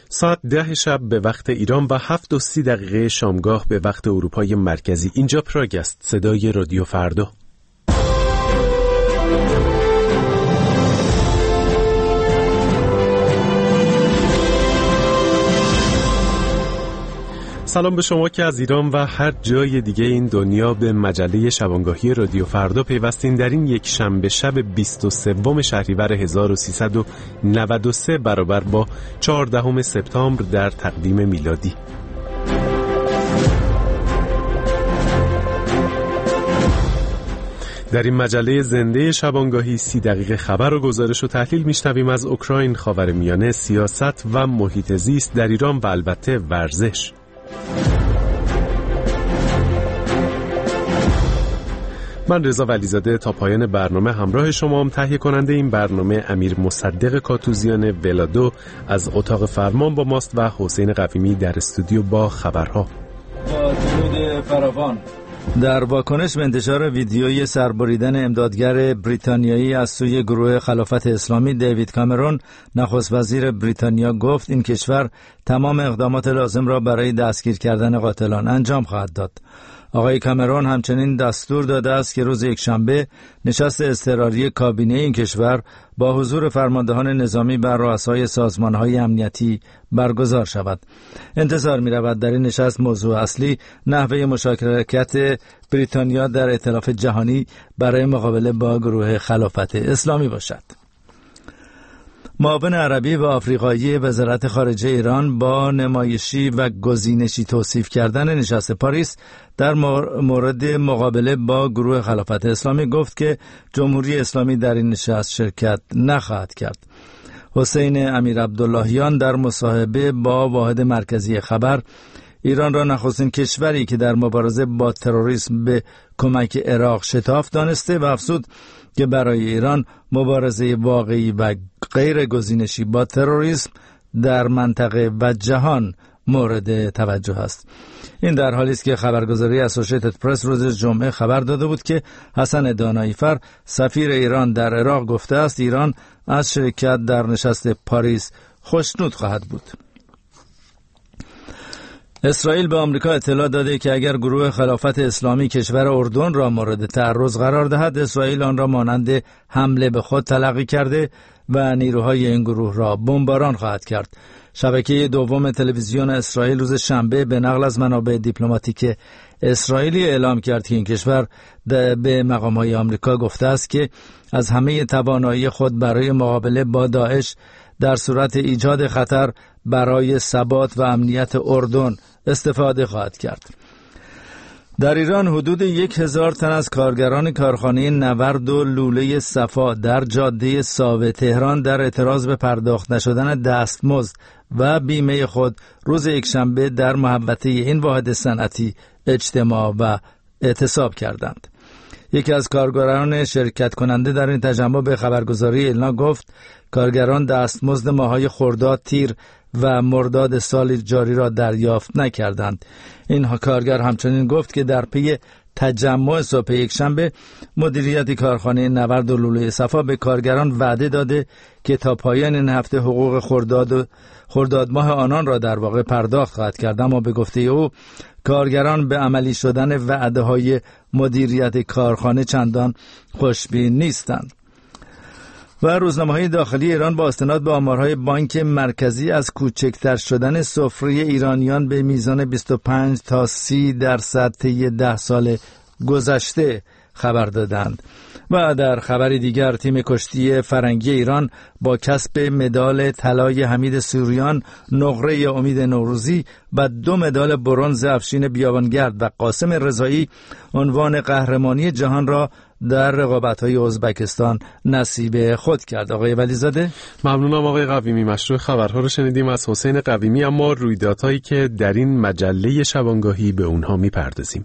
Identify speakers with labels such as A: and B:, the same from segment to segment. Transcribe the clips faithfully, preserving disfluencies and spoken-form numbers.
A: ساعت ده شب به وقت ایران و هفت و سی دقیقه شامگاه به وقت اروپای مرکزی. اینجا پراگ است، صدای رادیو فردا. سلام به شما که از ایران و هر جای دیگه این دنیا به مجله شبانگاهی رادیو فردا پیوستین. در این یک شنبه شب بیست و سوم شهریور هزار و سیصد و نود و سه برابر با چهاردهم سپتامبر در تقویم میلادی. در این مجله زنده شبانگاهی سی دقیقه خبر و گزارش و تحلیل میشنویم از اوکراین، خاورمیانه، سیاست و محیط زیست در ایران و البته ورزش. من رضا ولیزاده تا پایان برنامه همراه شمام. تهیه کننده این برنامه امیر مصدق کاتوزیان ولادو از اتاق فرمان با ماست و حسین قویمی در استودیو با خبرها.
B: با درود فراوان. در واکنش به انتشار ویدیوی سربریدن امدادگر بریتانیایی از سوی گروه خلافت اسلامی، دیوید کامرون نخست وزیر بریتانیا گفت این کشور تمام اقدامات لازم را برای دستگیر کردن قاتلان انجام خواهد داد. آقای کامرون همچنین دستور داده است که روز یکشنبه نشست اضطراری کابینه این کشور با حضور فرماندهان نظامی بر رؤسای سازمان‌های امنیتی برگزار شود. انتظار می‌رود در این نشست موضوع اصلی نحوه مشارکت بریتانیا در ائتلاف جهانی برای مقابله با گروه خلافت اسلامی باشد. معاون عربی و آفریقایی وزارت خارجه ایران با نمایشی و گزینشی توصیف کردن نشست پاریس در مورد مقابله با گروه خلافت اسلامی گفت که جمهوری اسلامی در این نشست شرکت نخواهد کرد. حسین امیر عبداللهیان در مصاحبه با واحد مرکزی خبر ایران را نخستین کشوری که در مبارزه با تروریسم به کمک عراق شتاف دانسته و افزود که برای ایران مبارزه واقعی و غیر گزینشی با تروریسم در منطقه و جهان مورد توجه است. این در حالی است که خبرگزاری اسوسییتد پرس روز جمعه خبر داده بود که حسن داناییفر سفیر ایران در عراق گفته است ایران از شرکت در نشست پاریس خوشنود خواهد بود. اسرائیل به آمریکا اطلاع داده که اگر گروه خلافت اسلامی کشور اردن را مورد تعرض قرار دهد، اسرائیل آن را مانند حمله به خود تلقی کرده و نیروهای این گروه را بمباران خواهد کرد. شبکه دوم تلویزیون اسرائیل روز شنبه به نقل از منابع دیپلماتیک اسرائیلی اعلام کرد که این کشور به مقام‌های آمریکا گفته است که از همه توانایی خود برای مقابله با داعش در صورت ایجاد خطر برای ثبات و امنیت اردن استفاده خواهد کرد. در ایران حدود یک هزار تن از کارگران کارخانه نورد و لوله صفا در جاده ساوه تهران در اعتراض به پرداخت نشدن دستمزد و بیمه خود روز یکشنبه در محوطه این واحد صنعتی اجتماع و اعتصاب کردند. یکی از کارگران شرکت کننده در این تجمع به خبرگزاری ایلنا گفت کارگران دستمزد ماه‌های خرداد، تیر و مرداد سال جاری را دریافت نکردند. این کارگر همچنین گفت که در پی تجمع صبح یکشنبه مدیریت کارخانه نورد و لوله صفا به کارگران وعده داده که تا پایان این هفته حقوق خرداد و خرداد ماه آنان را در واقع پرداخت خواهد کرد، اما به گفته او کارگران به عملی شدن وعده‌های مدیریت کارخانه چندان خوشبین نیستند. و روزنامه‌های داخلی ایران با استناد به آمارهای بانک مرکزی از کوچکتر شدن سفره ایرانیان به میزان بیست و پنج تا سی درصد طی ده سال گذشته خبر دادند. و در خبری دیگر تیم کشتی فرنگی ایران با کسب مدال طلای حمید سوریان، نقره امید نوروزی و دو مدال برنز افشین بیابانگرد و قاسم رضایی عنوان قهرمانی جهان را در رقابت‌های ازبکستان نصیب خود کرد. آقای ولیزاده.
A: ممنونم آقای قویمی. مشروع خبرها رو شنیدیم از حسین قویمی، اما رویدادهایی که در این مجله شبانگاهی به اونها میپردازیم.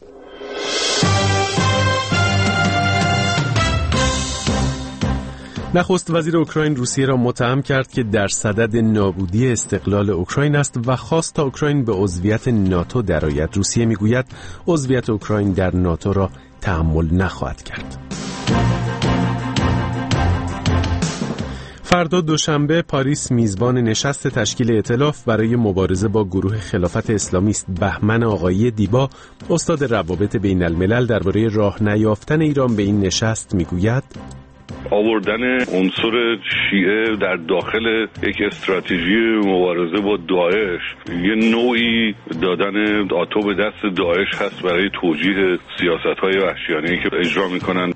A: نخست وزیر اوکراین روسیه را متهم کرد که در صدد نابودی استقلال اوکراین است و خواست تا اوکراین به عضویت ناتو درآید. روسیه میگوید عضویت اوکراین در ناتو را تحمل نخواهد کرد. فردا دوشنبه پاریس میزبان نشست تشکیل ائتلاف برای مبارزه با گروه خلافت اسلامی است. بهمن آقایی دیبا، استاد روابط بین الملل، درباره راه نیافتن ایران به این نشست میگوید:
C: آوردن عنصر شیعه در داخل یک استراتژی مبارزه با داعش یه نوعی دادن آتو به دست داعش هست برای توجیه سیاست‌های وحشیانه‌ای که اجرا می‌کنن.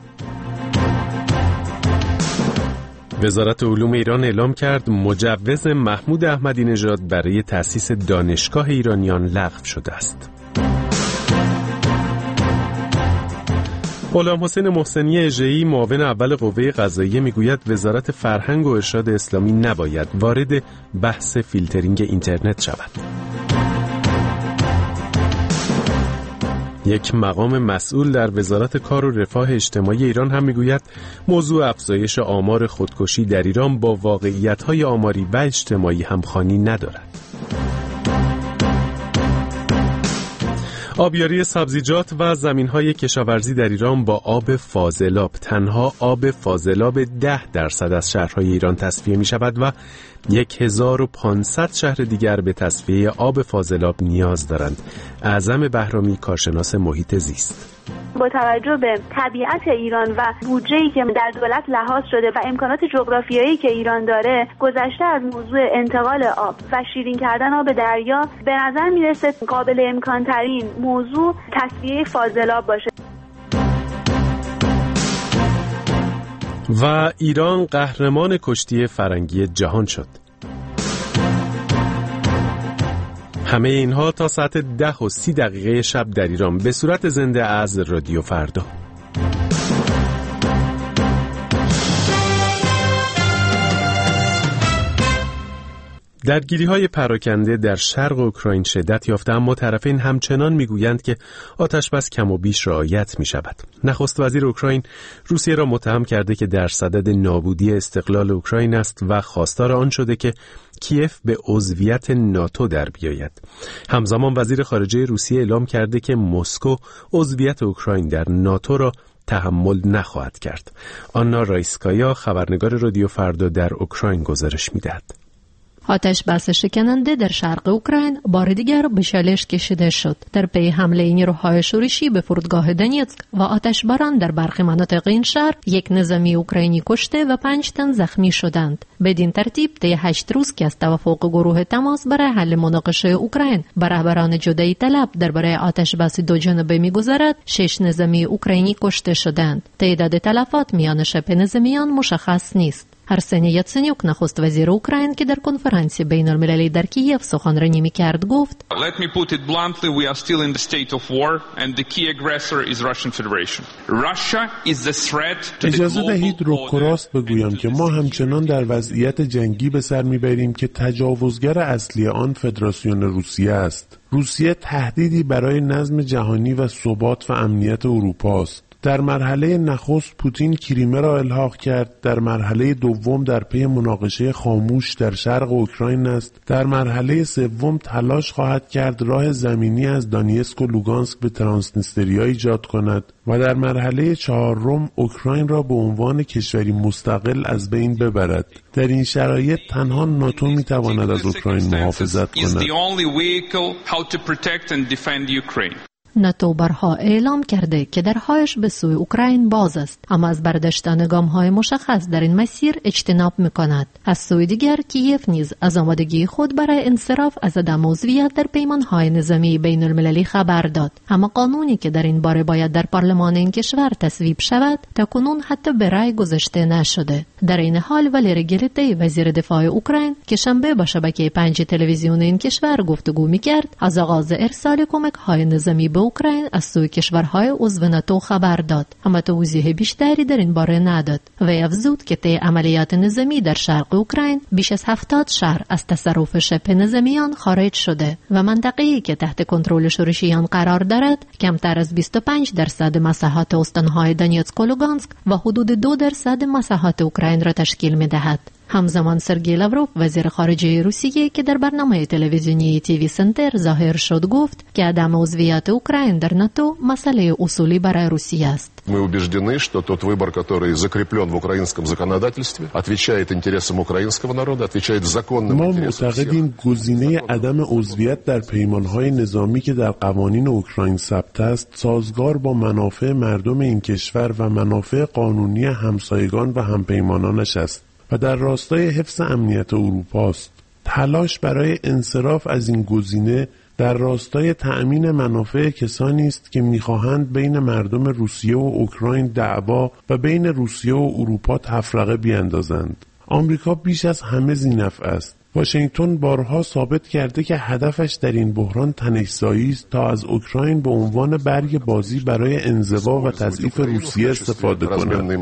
A: وزارت علوم ایران اعلام کرد مجوز محمود احمدی نژاد برای تأسیس دانشگاه ایرانیان لغو شده است. غلام حسین محسنی اژه‌ای، معاون اول قوه قضاییه، میگوید وزارت فرهنگ و ارشاد اسلامی نباید وارد بحث فیلترینگ اینترنت شود. یک مقام مسئول در وزارت کار و رفاه اجتماعی ایران هم میگوید موضوع افزایش آمار خودکشی در ایران با واقعیت‌های آماری و اجتماعی همخوانی ندارد. آبیاری سبزیجات و زمین‌های کشاورزی در ایران با آب فاضلاب. تنها آب فاضلاب ده درصد از شهرهای ایران تصفیه می‌شود و هزار و پانصد شهر دیگر به تصفیه آب فاضلاب نیاز دارند. اعظم بهرامی، کارشناس محیط زیست:
D: با توجه به طبیعت ایران و بودجه‌ای که در دولت لحاظ شده و امکانات جغرافیایی که ایران داره، گذشته از موضوع انتقال آب و شیرین کردن آب دریا، به نظر میرسه قابل امکان ترین موضوع تصفیه فاضلاب باشه.
A: و ایران قهرمان کشتی فرنگی جهان شد. همه اینها تا ساعت ده و سی دقیقه شب در ایران به صورت زنده از رادیو فردا. درگیری‌های پراکنده در شرق اوکراین شدت یافته، اما طرفین همچنان میگویند که آتش‌بس کم و بیش رعایت می‌شود. نخست وزیر اوکراین روسیه را متهم کرده که در صدد نابودی استقلال اوکراین است و خواستار آن شده که کیف به عضویت ناتو در بیاید. همزمان وزیر خارجه روسیه اعلام کرده که مسکو عضویت اوکراین در ناتو را تحمل نخواهد کرد. آنا رایسکایا، خبرنگار رادیو فردا، در اوکراین گزارش می‌دهد.
E: آتش بس شکننده در شرق اوکراین بار دیگر به شالش کشیده شد. در پی حمله نیروهای شورشی به فرودگاه دونیتسک و آتشباران در برخی مناطق این شهر، یک نظامی اوکراینی کشته و پنج تن زخمی شدند. بدین ترتیب طی هشت روز که از توافق گروه تماس برای حل مناقشه اوکراین بر رهبران جدایی طلب درباره آتش بس دو جانبه می‌گذرد، شش نظامی اوکراینی کشته شدند. تعداد تلفات میان شبه نظامیان مشخص نیست. ارسنی یاتسنیوک، نخست وزیر اوکراین، که در کنفرانسی بین المللی در کیف سخنرانی می‌کرد، گفت:
F: Let me put it bluntly, we are still in the state of war and the key aggressor is Russian Federation. Russia is the threat to the
G: اجازه دهید رک و راست بگویم که ما همچنان در وضعیت جنگی به سر می‌بریم که تجاوزگر اصلی آن فدراسیون روسیه است. روسیه تهدیدی برای نظم جهانی و ثبات و امنیت اروپا است. در مرحله نخست پوتین کریمه را الحاق کرد، در مرحله دوم در پی مناقشه خاموش در شرق اوکراین است، در مرحله سوم تلاش خواهد کرد راه زمینی از دانیسک و لوگانسک به ترانسنیستریا ایجاد کند و در مرحله چهارم اوکراین را به عنوان کشوری مستقل از بین ببرد. در این شرایط تنها ناتو میتواند از اوکراین محافظت کند.
E: ناتو برها اعلام کرده که درهایش به سوی اوکراین باز است، اما از برداشتن گام‌های مشخص در این مسیر اجتناب می‌کند. از سوی دیگر کیف نیز از آمادگی خود برای انصراف از عدم عضویت در پیمان‌های نظامی بین المللی خبر داد، اما قانونی که در این باره باید در پارلمان این کشور تصویب شود تاکنون حتی به رأی گذاشته نشده. در این حال والری گلیتی، وزیر دفاع اوکراین، که شنبه با شبکه پنج تلویزیون این کشور گفتگو می‌کرد، از آغاز ارسال کمک‌های نظامی به اوکراین از سوی کشورهای عضو ناتو خبر داد، اما توضیح بیشتری در این باره نداد. وی افزود که طی عملیات نظامی در شرق اوکراین بیش از هفتاد شهر از تصرف شبه نظامیان خارج شده و منطقه‌ای که تحت کنترل شورشیان قرار دارد کمتر از بیست و پنج درصد مساحت استانهای دونیتسک و لوگانسک و حدود دو درصد مساحت اوکراین را تشکیل می‌دهد. همزمان سرگئی لاوروف وزیر خارجه روسیه که در برنامه تلویزیونی تیوی سنتر ظاهر شد گفت که عدم عضویت اوکراین در ناتو مسئله اصولی برای روسیه است.
H: Мы убеждены, что тот выбор, который закреплен в украинском законодательстве, отвечает интересам украинского народа, отвечает законным
G: ما
H: интересам.
G: معتقدیم گزینه عدم عضویت در پیمانهای نظامی که در قوانین اوکراین ثبت است سازگار با منافع مردم این کشور و منافع قانونی همسایگان و همپیمانانش است و در راستای حفظ امنیت اروپا است. تلاش برای انصراف از این گزینه در راستای تأمین منافع کسانی است که می‌خواهند بین مردم روسیه و اوکراین دعوا و بین روسیه و اروپا تفرقه بیاندازند. آمریکا بیش از همه ذی‌نفع است. واشنگتن بارها ثابت کرده که هدفش در این بحران تنش‌زایی است تا از اوکراین به عنوان برگ بازی برای انزوا و تضعیف روسیه استفاده کند.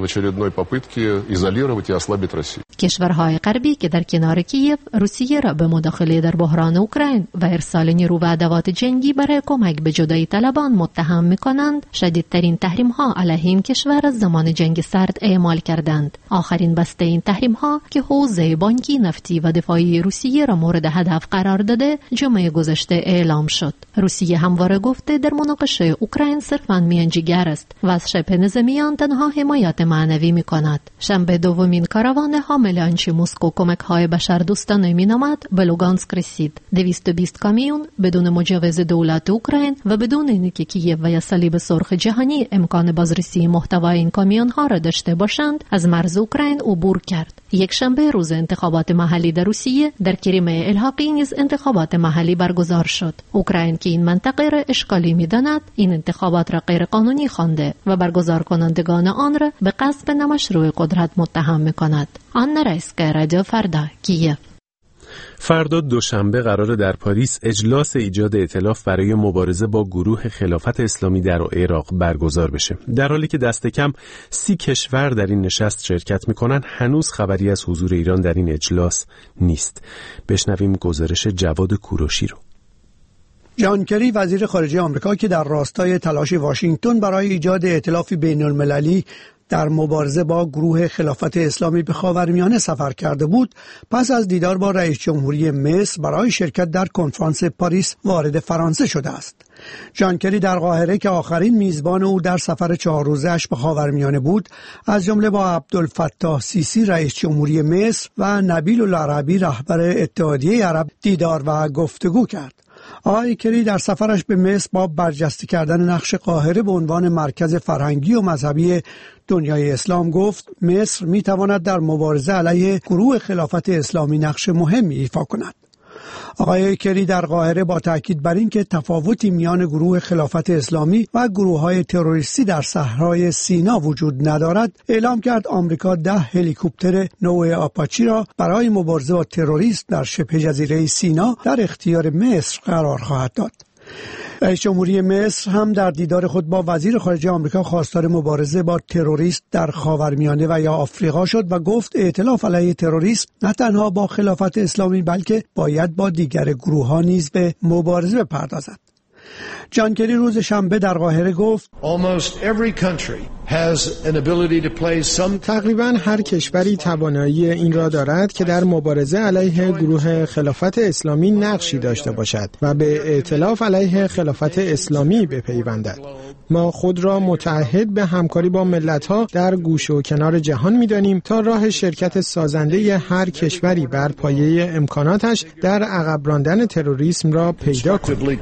E: کشورهای غربی که در کنار کیف روسیه را به مداخله در بحران اوکراین و ارسال نیرو و ادوات جنگی برای کمک به جدایی طلبان متهم می‌کنند، شدیدترین تحریم‌ها علیه این کشور از زمان جنگ سرد اعمال کردند. آخرین بسته این تحریم‌ها که حوزه بانکی، نفتی و دفاعی روسیه را مورد هدف قرار داده جمعه گذشته اعلام شد. روسیه همواره گفته در مناقشه اوکراین صرفاً میانجیگر است و از شبه نظامیان تنها حمایت معنوی می‌کند. شنبه دومین کاروان حامل آنچه مسکو کمک‌های بشردوستانه می‌نامد به لوگانسک رسید. دویست و بیست کامیون بدون مجوز دولت اوکراین و بدون اینکه کیف و یا صلیب سرخ جهانی امکان بازرسی محتوای این کامیون‌ها را داشته باشند از مرز اوکراین عبور کرد. یک شنبه روز انتخابات محلی در روسیه در کریمه الحاقی نیز انتخابات محلی برگزار شد. اوکراین که این منطقه را اشغالی می‌داند این انتخابات را غیرقانونی خوانده و برگزار کنندگان آن را به غصب نامشروع قدرت متهم می‌کند. آن رئیس‌گاه رادیو فردا کیف.
A: فردا دوشنبه قرار در پاریس اجلاس ایجاد ائتلاف برای مبارزه با گروه خلافت اسلامی در عراق برگزار بشه. در حالی که دست کم سی کشور در این نشست شرکت میکنن، هنوز خبری از حضور ایران در این اجلاس نیست. بشنویم گزارش جواد کوروشی رو.
I: جان کری وزیر خارجه آمریکا که در راستای تلاش واشنگتن برای ایجاد ائتلافی بین‌المللی در مبارزه با گروه خلافت اسلامی به خاورمیانه سفر کرده بود، پس از دیدار با رئیس جمهوری مصر برای شرکت در کنفرانس پاریس وارد فرانسه شده است. جان کری در قاهره که آخرین میزبان او در سفر چهار روزه‌اش به خاورمیانه بود، از جمله با عبدالفتاح سیسی رئیس جمهوری مصر و نبیل العربی رهبر اتحادیه عرب دیدار و گفتگو کرد. آقای کری در سفرش به مصر با برجسته کردن نقش قاهره به عنوان مرکز فرهنگی و مذهبی دنیای اسلام گفت مصر می تواند در مبارزه علیه گروه خلافت اسلامی نقش مهمی ایفا کند. آقای کری در قاهره با تاکید بر این که تفاوتی میان گروه خلافت اسلامی و گروه‌های تروریستی در صحرای سینا وجود ندارد، اعلام کرد آمریکا ده هلیکوپتر نوع آپاچی را برای مبارزه با تروریسم در شبه جزیره سینا در اختیار مصر قرار خواهد داد. رئیس جمهوری مصر هم در دیدار خود با وزیر خارجه آمریکا خواستار مبارزه با تروریسم در خاورمیانه و یا آفریقا شد و گفت ائتلاف علیه تروریسم نه تنها با خلافت اسلامی بلکه باید با دیگر گروه‌ها نیز به مبارزه بپردازد. جان کری روز شنبه در قاهره گفت
J: تقریبا هر کشوری توانایی این را دارد که در مبارزه علیه گروه خلافت اسلامی نقشی داشته باشد و به ائتلاف علیه خلافت اسلامی بپیوندد. ما خود را متعهد به همکاری با ملت‌ها در گوشه و کنار جهان می‌دانیم تا راه شرکت سازنده هر کشوری بر پایه امکاناتش در عقب راندن تروریسم را پیدا کنیم.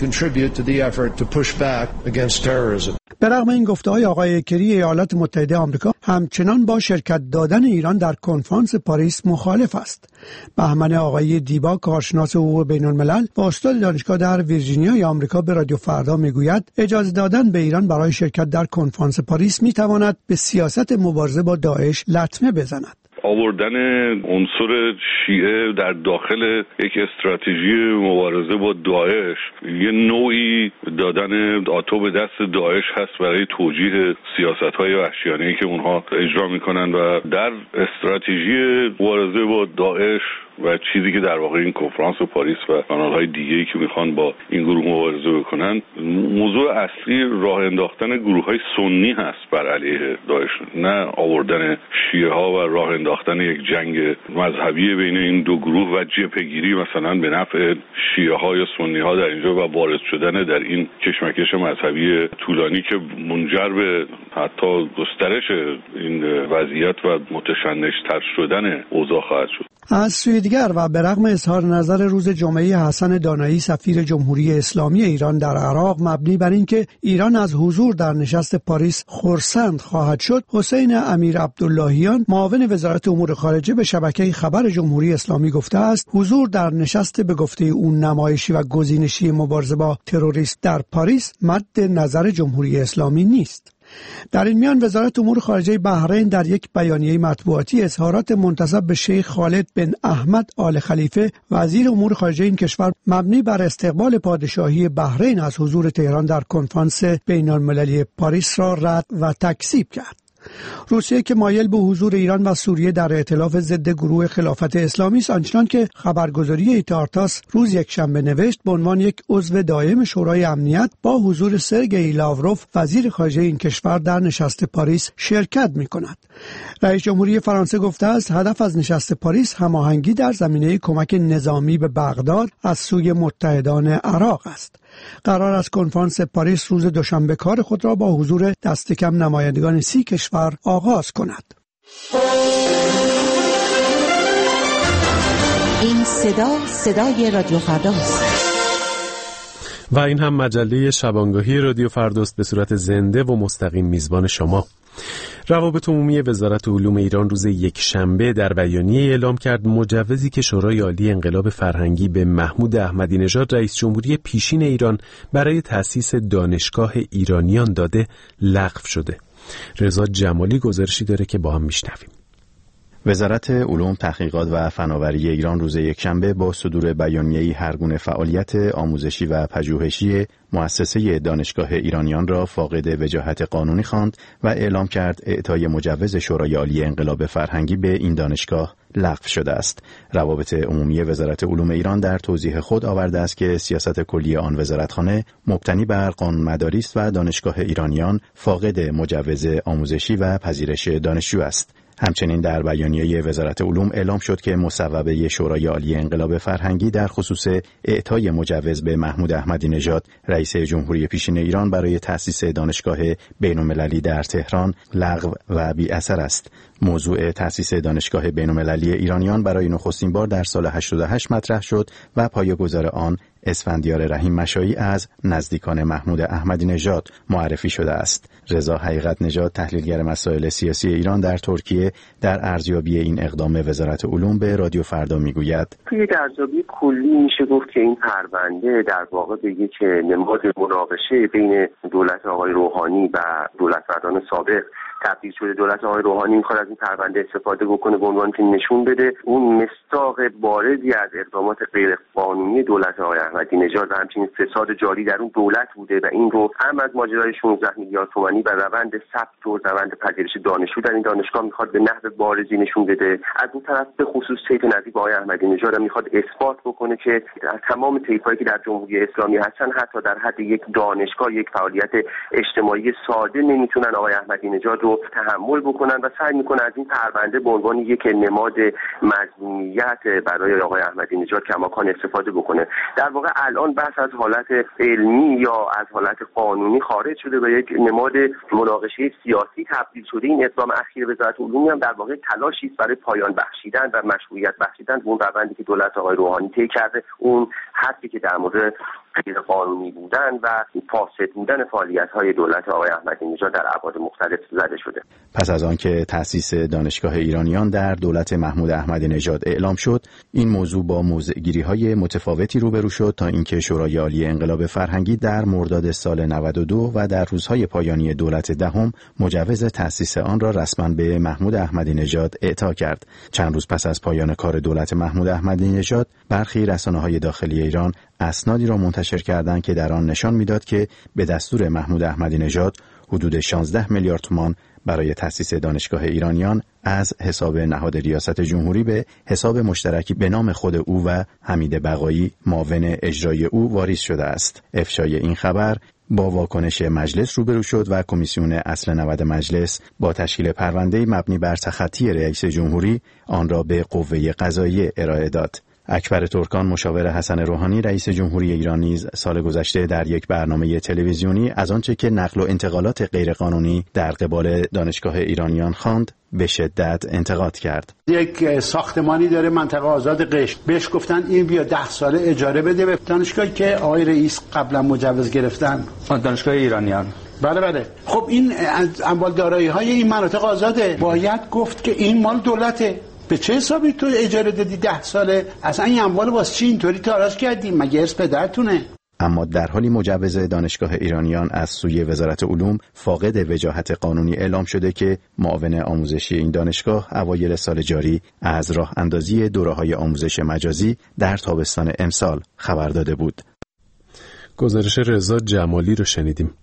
I: به رغم این گفته‌های آقای کری، ایالات متحده آمریکا همچنان با شرکت دادن ایران در کنفرانس پاریس مخالف است. بهمن آقای دیبا، کارشناس حقوق بین‌الملل و استاد دانشگاه در ویرجینیا آمریکا، به رادیو فردا میگوید اجازه دادن به ایران برای شرکت در کنفرانس پاریس میتواند به سیاست مبارزه با داعش لطمه بزند.
C: آوردن عنصر شیعه در داخل یک استراتژی مبارزه با داعش یه نوعی دادن آتو به دست داعش هست برای توجیه سیاست‌های وحشیانه‌ای که اونها اجرا میکنن و در استراتژی مبارزه با داعش و چیزی که در واقع این کنفرانس پاریس و کانال‌های دیگه‌ای که میخوان با این گروه مبارزه بکنن، موضوع اصلی راه انداختن گروه‌های سنی هست بر علیه داعش، نه آوردن شیعه ها و راه انداختن یک جنگ مذهبی بین این دو گروه و جبهه‌گیری مثلا به نفع شیعه ها یا سنی ها در اینجا و وارد شدن در این کشمکش مذهبی طولانی که منجر به حتی گسترش این وضعیت و متشنج‌تر شدن اوضاع خواهد شد.
I: از سوی دیگر و به رغم اظهار نظر روز جمعه حسن دانایی سفیر جمهوری اسلامی ایران در عراق مبنی بر اینکه ایران از حضور در نشست پاریس خرسند خواهد شد، حسین امیر عبداللهیان معاون وزارت امور خارجه به شبکه خبر جمهوری اسلامی گفته است حضور در نشست به گفته او نمایشی و گزینشی مبارزه با تروریسم در پاریس مد نظر جمهوری اسلامی نیست. در این میان وزارت امور خارجه بحرین در یک بیانیه مطبوعاتی اظهارات منتسب به شیخ خالد بن احمد آل خلیفه وزیر امور خارجه این کشور مبنی بر استقبال پادشاهی بحرین از حضور تهران در کنفرانس بین‌المللی پاریس را رد و تکذیب کرد. روسیه که مایل به حضور ایران و سوریه در ائتلاف ضد گروه خلافت اسلامی است، آنچنان که خبرگزاری ایتارتاس روز یکشنبه نوشت، به عنوان یک عضو دائم شورای امنیت با حضور سرگئی لاوروف وزیر خارجه این کشور در نشست پاریس شرکت می‌کند. رئیس جمهوری فرانسه گفته است هدف از نشست پاریس هماهنگی در زمینه کمک نظامی به بغداد از سوی متحدان عراق است. قرار است کنفرانس پاریس روز دوشنبه کار خود را با حضور دست کم نمایندگان سی کشور آغاز کند.
K: این صدا صدای رادیو فرداست
A: و این هم مجله شبانگاهی رادیو فرداست به صورت زنده و مستقیم میزبان شما. روابط عمومی وزارت علوم ایران روز یکشنبه در بیانیه اعلام کرد مجوزی که شورای عالی انقلاب فرهنگی به محمود احمدی نژاد رئیس جمهوری پیشین ایران برای تأسیس دانشگاه ایرانیان داده لغو شده. رضا جمالی گزارشی داره که با هم میشنویم.
L: وزارت علوم، تحقیقات و فناوری ایران روز یکشنبه با صدور بیانیه‌ای هر گونه فعالیت آموزشی و پژوهشی مؤسسه دانشگاه ایرانیان را فاقد وجاهت قانونی خواند و اعلام کرد اعطای مجوز شورای عالی انقلاب فرهنگی به این دانشگاه لغو شده است. روابط عمومی وزارت علوم ایران در توضیح خود آورده است که سیاست کلی آن وزارتخانه مبتنی بر قانونمداری است و دانشگاه ایرانیان فاقد مجوز آموزشی و پذیرش دانشجو است. همچنین در بیانیه وزارت علوم اعلام شد که مصوبه شورای عالی انقلاب فرهنگی در خصوص اعطای مجوز به محمود احمدی نژاد رئیس جمهوری پیشین ایران برای تأسیس دانشگاه بین‌المللی در تهران لغو و بی اثر است. موضوع تأسیس دانشگاه بین‌المللی ایرانیان برای نخستین بار در سال هشتاد و هشت مطرح شد و پایه‌گذار آن اسفندیار رحیم مشایی از نزدیکان محمود احمدی نژاد معرفی شده است. رضا حقیقت نژاد، تحلیلگر مسائل سیاسی ایران در ترکیه، در ارزیابی این اقدام وزارت علوم به رادیو فردا میگوید:
M: توی ارزیابی کلی میشه گفت که این پرونده در واقع به یک نماد مناقشه بین دولت آقای روحانی و دولتمردان سابق تبدیل شده. دولت آقای روحانی میخواد از این پرونده استفاده بکنه به عنوان که نشون بده اون مصداق بارزی از اقدامات غیر قانونی دولت آقای احمدی نژاد و همچنین فساد جاری در اون دولت بوده و این رو هم از ماجرای شانزده میلیارد تومانی و روند ثبت و روند پذیرش دانشجو در این دانشگاه میخواد به نحو بارزی نشون بده. از اون طرف به خصوص طیف نظیر آقای احمدی نژاد میخواد اثبات بکنه که در تمام طیفایی که در جمهوری اسلامی هستن حتی در حد یک دانشگاه، یک فعالیت اجتماعی ساده نمیتونن آقای احمدی نژاد رو تحمل بکنن و سعی میکنن از این پرونده به عنوان یک نماد مظلومیت برای آقای احمدی نژاد کماکان استفاده بکنه. در واقع الان بحث از حالت علمی یا از حالت قانونی خارج شده و یک نماد مناقشه سیاسی تبدیل شده. این اقدام اخیر وزارت علوم هم در واقع تلاشی است برای پایان بخشیدن و مشروعیت بخشیدن به اون روندی که دولت آقای روحانی طی کرده، اون حدی که در مورد غیر قانونی بودن و فاسد بودن فعالیت‌های دولت آقای احمدی نژاد در ابعاد مختلف زده شده.
L: پس از آنکه تأسیس دانشگاه ایرانیان در دولت محمود احمدی نژاد اعلام شد، این موضوع با موضع‌گیری‌های متفاوتی روبرو شد تا اینکه شورای عالی انقلاب فرهنگی در مرداد سال نود و دو و در روزهای پایانی دولت دهم مجوز تأسیس آن را رسما به محمود احمدی نژاد اعطا کرد. چند روز پس از پایان کار دولت محمود احمدی نژاد، برخی رسانه‌های داخلی ایران اسنادی را منتشر کردند که در آن نشان می‌داد که به دستور محمود احمدی نژاد حدود شانزده میلیارد تومان برای تأسیس دانشگاه ایرانیان از حساب نهاد ریاست جمهوری به حساب مشترکی به نام خود او و حمید بقایی معاون اجرایی او واریز شده است. افشای این خبر با واکنش مجلس روبرو شد و کمیسیون اصل نود مجلس با تشکیل پرونده مبنی بر تخطی رئیس جمهوری آن را به قوه قضاییه ارائه داد. اکبر ترکان مشاور حسن روحانی رئیس جمهوری ایران نیز سال گذشته در یک برنامه تلویزیونی از آنچه که نقل و انتقالات غیرقانونی در قبال دانشگاه ایرانیان خواند به شدت انتقاد کرد.
N: یک ساختمانی داره منطقه آزاد قشم، بهش گفتن این بیا ده ساله اجاره بده به دانشگاهی که آقای رئیس قبلا مجوز گرفتن.
O: دانشگاه ایرانیان.
N: بله بله. خب این اموال دارایی های این مناطق آزاده، باید گفت که این مال دولته. به چه حسابی تو اجاره دادی ده ساله؟ اصلا این اموال واسه چی اینطوری تاراج کردی؟ مگه ارث پدرتونه؟
L: اما در حالی مجوز دانشگاه ایرانیان از سوی وزارت علوم فاقد وجاهت قانونی اعلام شده که معاون آموزشی این دانشگاه اوایل سال جاری از راه اندازی دوره‌های آموزش مجازی در تابستان امسال خبر داده بود.
A: گزارش رضا جمالی رو شنیدیم.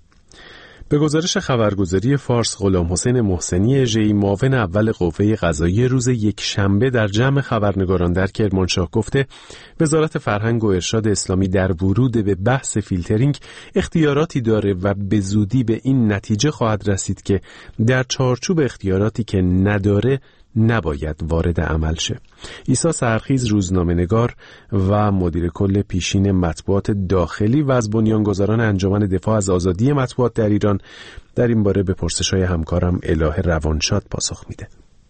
A: به گزارش خبرگزاری فارس، غلام حسین محسنی اژه‌ای معاون اول قوه قضاییه روز یک شنبه در جمع خبرنگاران در کرمانشاه گفته وزارت فرهنگ و ارشاد اسلامی در ورود به بحث فیلترینگ اختیاراتی داره و به زودی به این نتیجه خواهد رسید که در چارچوب اختیاراتی که نداره نباید وارد عمل شه. عیسی سحرخیز روزنامه‌نگار و مدیر کل پیشین مطبوعات داخلی و از بنیانگذاران انجمن دفاع از آزادی مطبوعات در ایران در این باره به پرسش‌های همکارم الهه روانشاد پاسخ میده.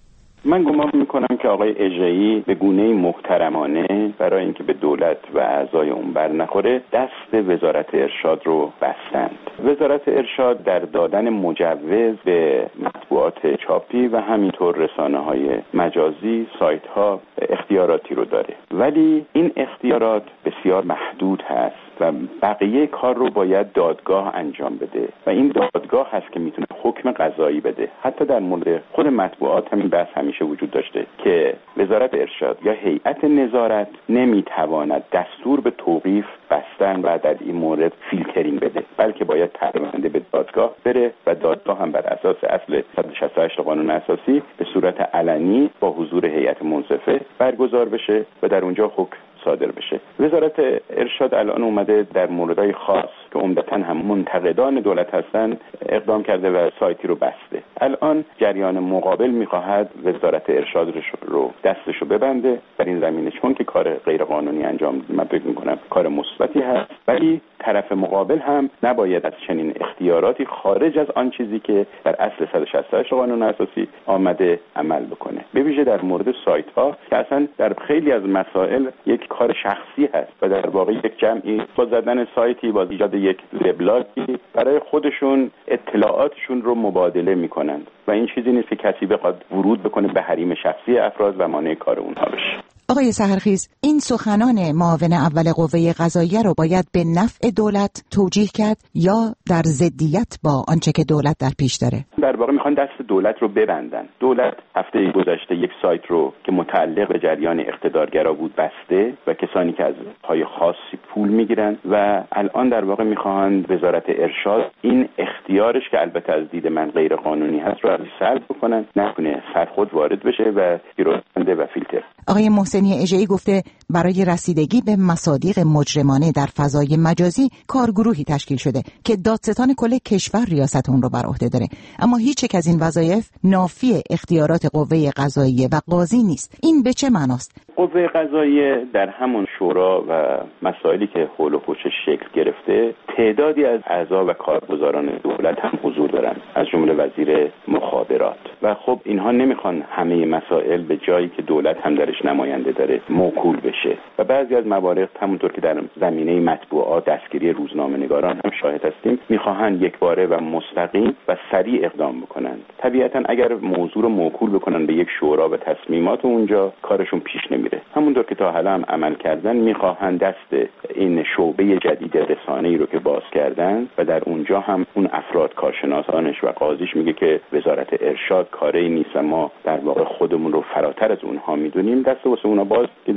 P: من گمان میکنم که آقای اژه‌ای به گونه‌ای محترمانه برای اینکه به دولت و اعضای اون بر نخوره دست وزارت ارشاد رو بستند. وزارت ارشاد در دادن مجوز به مطبوعات چاپی و همینطور رسانه‌های مجازی، سایت‌ها اختیاراتی رو داره، ولی این اختیارات بسیار محدود هست و بقیه کار رو باید دادگاه انجام بده و این دادگاه هست که میتونه حکم قضایی بده. حتی در مورد خود مطبوعات همین بحث همیشه وجود داشته که وزارت ارشاد یا هیئت نظارت نمیتواند دستور به توقیف بستن و در این مورد فیلترینگ بده، بلکه باید پرونده به دادگاه بره و دادگاه هم بر اساس اصل صد و شصت و هشت قانون اساسی به صورت علنی با حضور هیئت منصفه برگزار بشه و در اونجا حکم صادر بشه. وزارت ارشاد الان اومده در موردهای خاص که عمدتاً هم منتقدان دولت هستن اقدام کرده و سایتی رو بسته. الان جریان مقابل میخواهد وزارت ارشاد رو دستشو ببنده در این زمینه، چون که کار غیر قانونی انجام میده. من فکر میکنم کار مثبتی هست، ولی طرف مقابل هم نباید از چنین اختیاراتی خارج از آن چیزی که در اصل صد و شصت و هشت قانون اساسی آمده عمل بکنه. به ویژه در مورد سایت ها که اصلا در خیلی از مسائل یک کار شخصی هست و در واقع یک جمعی با زدن سایتی، با ایجاد یک وبلاگی برای خودشون اطلاعاتشون رو مبادله میکنند و این چیزی نیست که کسی بخواد ورود بکنه به حریم شخصی افراد و مانع کار اونها بشه.
K: آقای سحرخیز، این سخنان معاون اول قوه قضاییه رو باید به نفع دولت توجیه کرد یا در ضدیت با آنچه که دولت در پیش داره؟
P: در واقع میخوان دست دولت رو ببندن. دولت هفته گذشته یک سایت رو که متعلق به جریان اقتدارگرا بود بسته و کسانی که از پای خاصی پول میگیرن و الان در واقع میخوان وزارت ارشاد این اختیارش که البته از دید من غیر قانونی هست رو از سلب بکنن، نکنه سرخود وارد بشه و گیرنده و فیلتر.
K: آقای محسنی اژه‌ای گفته برای رسیدگی به مصادیق مجرمانه در فضای مجازی کارگروهی تشکیل شده که دادستان کل کشور ریاست اون رو بر عهده داره، اما هیچ یک از این وظایف نافی اختیارات قوه قضاییه و قاضی نیست. این به چه معناست؟
P: قوه قضاییه در همون شورا و مسائلی که حول و حوشش شکل گرفته تعدادی از اعضا و کارگزاران دولت هم حضور دارن، از جمله وزیر مخابرات، و خب اینها نمیخوان همه مسائل به جایی که دولت هم درش نماینده داره موکول بشه و بعضی از موارد همونطور که در زمینه مطبوعات، دستگیری روزنامه‌نگاران هم شاهد هستیم، میخواهند یک باره و مستقیم و سریع اقدام بکنند. طبیعتا اگر موضوع رو موکول بکنن به یک شورا و تصمیمات اونجا کارشون پیش نمیره. همونطور که تا حالا هم عمل کردن میخواهند دست این شعبه جدید رسانه‌ای رو که باز کردن و در اونجا هم اون افراد کارشناسانش و قاضیش میگه که وزارت ارشاد کاری نیست، ما در واقع خودمون رو فراتر از اونها میدونیم، دست واسه اونا باز که در هر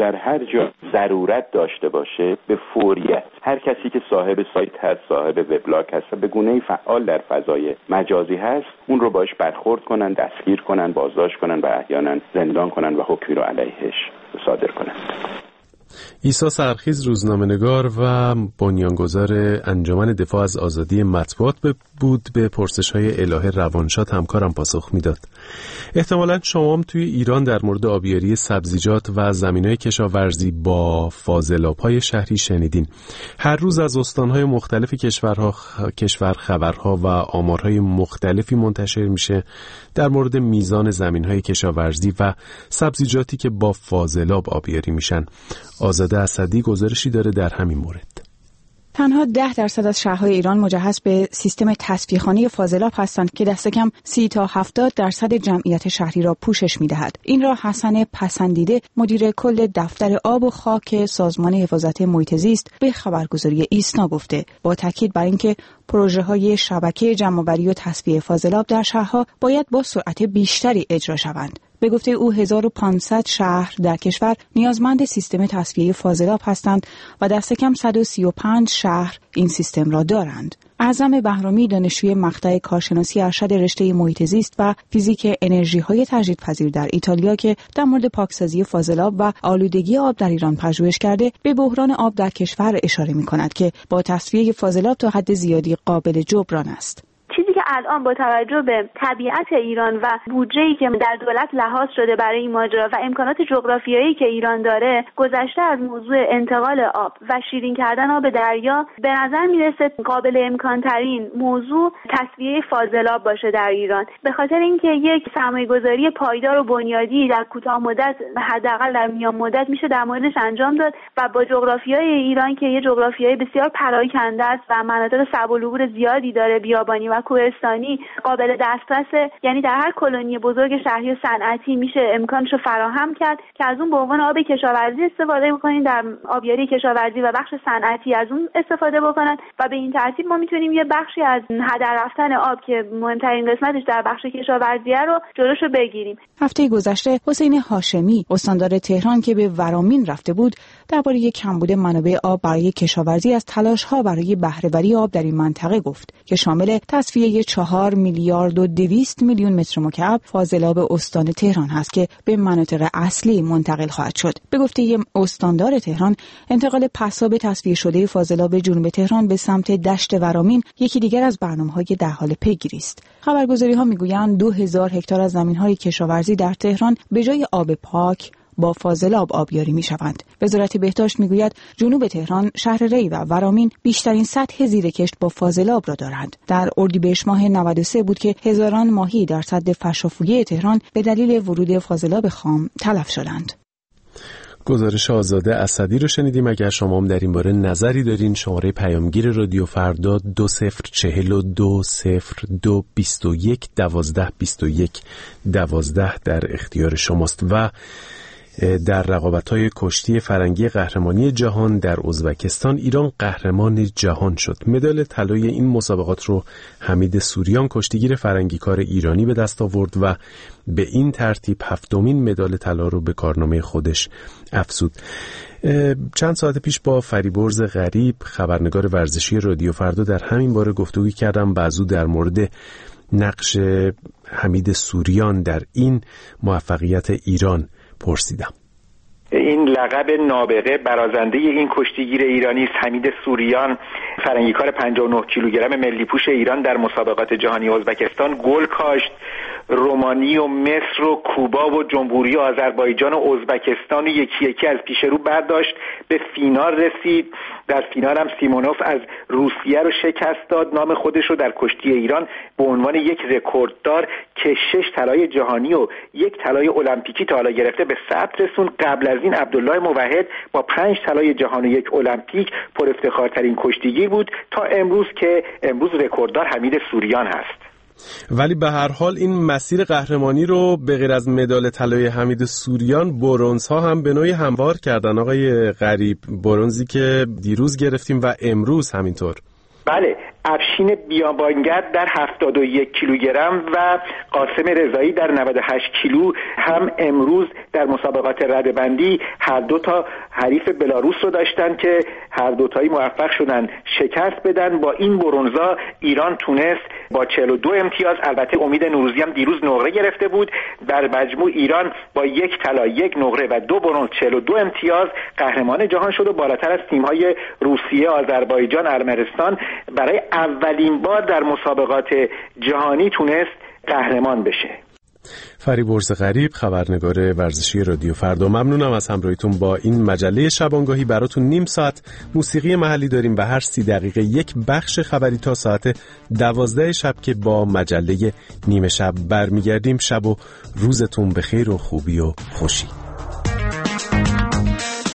P: جا ضرورت داشته باشه به فوریت هر کسی که صاحب سایت هست، صاحب وبلاگ هست، به گونه‌ای فعال در فضای مجازی هست، اون رو باش برخورد کنن، دستگیر کنن، بازداشت کنن و احیانا زندان کنن و حکمی رو علیهش صادر کنن.
A: عیسی سرخیز روزنامه‌نگار و بنیانگذار انجمن دفاع از آزادی مطبوعات بود به پرسش‌های الهه روانشاد همکارم پاسخ میداد. احتمالاً شما هم توی ایران در مورد آبیاری سبزیجات و زمین‌های کشاورزی با فاضلاب‌های شهری شنیدین. هر روز از استان‌های مختلف کشورها کشور خبرها و آمارهای مختلفی منتشر میشه در مورد میزان زمین‌های کشاورزی و سبزیجاتی که با فاضلاب آبیاری میشن. آزاده اسدی گزارشی داره در همین مورد.
O: تنها ده درصد از شهرهای ایران مجهز به سیستم تصفیه‌خانه فاضلاب هستند که دست کم سی تا هفتاد درصد جمعیت شهری را پوشش می‌دهد. این را حسن پسندیده، مدیر کل دفتر آب و خاک سازمان حفاظت محیط زیست به خبرگزاری ایسنا گفته، با تاکید بر اینکه پروژه‌های شبکه جمع‌آوری و تصفیه فاضلاب در شهرها باید با سرعت بیشتری اجرا شوند. به گفته او هزار و پانصد شهر در کشور نیازمند سیستم تصفیه فاضلاب هستند و دست کم صد و سی و پنج شهر این سیستم را دارند. اعظم بهرامی، دانشجوی مقطع کارشناسی ارشد رشته محیط زیست و فیزیک انرژی‌های تجدیدپذیر در ایتالیا که در مورد پاکسازی فاضلاب و آلودگی آب در ایران پژوهش کرده، به بحران آب در کشور اشاره می‌کند که با تصفیه فاضلاب تا حد زیادی قابل جبران است.
D: چیزی که الان با توجه به طبیعت ایران و بودجه‌ای که در دولت لحاظ شده برای این ماجرا و امکانات جغرافیایی که ایران داره، گذشته از موضوع انتقال آب و شیرین کردن آب دریا، به نظر میرسه قابل امکان ترین موضوع تصفیه فاضلاب باشه در ایران، به خاطر اینکه یک سرمایه‌گذاری پایدار و بنیادی در کوتاه مدت، حداقل در میان مدت، میشه در موردش انجام داد و با جغرافیای ایران که یه جغرافیای بسیار پراکنده است و مناطق صعب العبور زیادی داره، بیابانی و کوهستانی، قابل دسترسه، یعنی در هر کلونی بزرگ شهری و صنعتی میشه امکانش رو فراهم کرد که از اون به عنوان آب کشاورزی استفاده بکنین، در آبیاری کشاورزی و بخش صنعتی از اون استفاده بکنن و به این ترتیب ما میتونیم یه بخشی از هدر رفتن آب که مهمترین قسمتش در بخش کشاورزی رو جلوشو بگیریم.
O: هفته گذشته حسین هاشمی، استاندار تهران که به ورامین رفته بود، درباره کمبود منابع آب برای کشاورزی از تلاش‌ها برای بهره‌وری آب در این منطقه گفت که شامل تصفیه چهار میلیارد و دویست میلیون متر مکعب فاضلاب استان تهران هست که به مناطق اصلی منتقل خواهد شد. به گفته استاندار تهران، انتقال پساب تصفیه شده فاضلاب جنوب تهران به سمت دشت ورامین یکی دیگر از برنامه‌های در حال پیگیری است. خبرگزاری‌ها می‌گویند دو هزار هکتار از زمین‌های کشاورزی در تهران به جای آب پاک با فاضلاب آبیاری می شوند. وزارت بهداشت می گوید جنوب تهران، شهر ری و ورامین بیشترین سطح زیرکشت با فاضلاب را دارند. در اردیبهشت ماه نود و سه بود که هزاران ماهی در سد فشافویی تهران به دلیل ورود فاضلاب خام تلف شدند.
A: گزارش آزاده اسدی رو شنیدیم. اگر شما هم در این باره نظری دارین، شماره پیامگیر رادیو فردا دو صفر چهل و دو صفر دو بیست و یک دوازده بیست و یک دوازده در اختیار شماست. و در رقابت‌های کشتی فرنگی قهرمانی جهان در ازبکستان، ایران قهرمان جهان شد. مدال طلای این مسابقات رو حمید سوریان، کشتیگیر فرنگیکار ایرانی، به دست آورد و به این ترتیب هفتمین مدال طلا رو به کارنامه خودش افزود. چند ساعت پیش با فریبرز غریب، خبرنگار ورزشی رادیو فردا، در همین باره گفتگو کردم. بعضو در مورد نقش حمید سوریان در این موفقیت ایران پرسیدم.
Q: این لقب نابغه برازنده این کشتیگیر ایرانی است. حمید سوریان، فرنگیکار پنجاه و نه کیلوگرم ملی پوش ایران، در مسابقات جهانی ازبکستان گل کاشت. رومانی و مصر و کوبا و جمهوری آذربایجان و ازبکستان یکی یکی از پیش رو برداشت، به فینال رسید. در فینال هم سیمونوف از روسیه رو شکست داد. نام خودش رو در کشتی ایران به عنوان یک رکورددار که شش طلای جهانی و یک طلای المپیکی تا حالا گرفته به ثبت رسوند. قبل از این عبدالله موحد با پنج طلای جهان و یک المپیک پر افتخارترین کشتیگیر بود تا امروز که امروز رکورددار حمید سوریان هست.
A: ولی به هر حال این مسیر قهرمانی رو به غیر از مدال طلای حمید سوریان، برنز ها هم به نوعی هموار کردن. آقای غریب، برنزی که دیروز گرفتیم و امروز همینطور.
Q: بله، افشین بیابانگرد در هفتاد و یک کیلوگرم و قاسم رضایی در نود و هشت کیلو هم امروز در مسابقات رده‌بندی هر دو تا حریف بلاروس رو داشتن که هر دوتایی موفق شدن شکست بدن. با این برنزا ایران تونست با چهل و دو امتیاز، البته امید نوروزی هم دیروز نقره گرفته بود، در مجموع ایران با یک طلا، یک نقره و دو برنز، چهل و دو امتیاز قهرمان جهان شد و بالاتر از تیم‌های روسیه، آذربایجان، ارمنستان برای اولین بار در مسابقات جهانی تونست قهرمان بشه.
A: فریبرز غریب، خبرنگار ورزشی رادیو فردا، ممنونم از همراهیتون با این مجله شبانگاهی. براتون نیم ساعت موسیقی محلی داریم و هر سی دقیقه یک بخش خبری تا ساعت دوازده شب که با مجله نیمه شب برمیگردیم. شب و روزتون بخیر و خوبی و خوشی.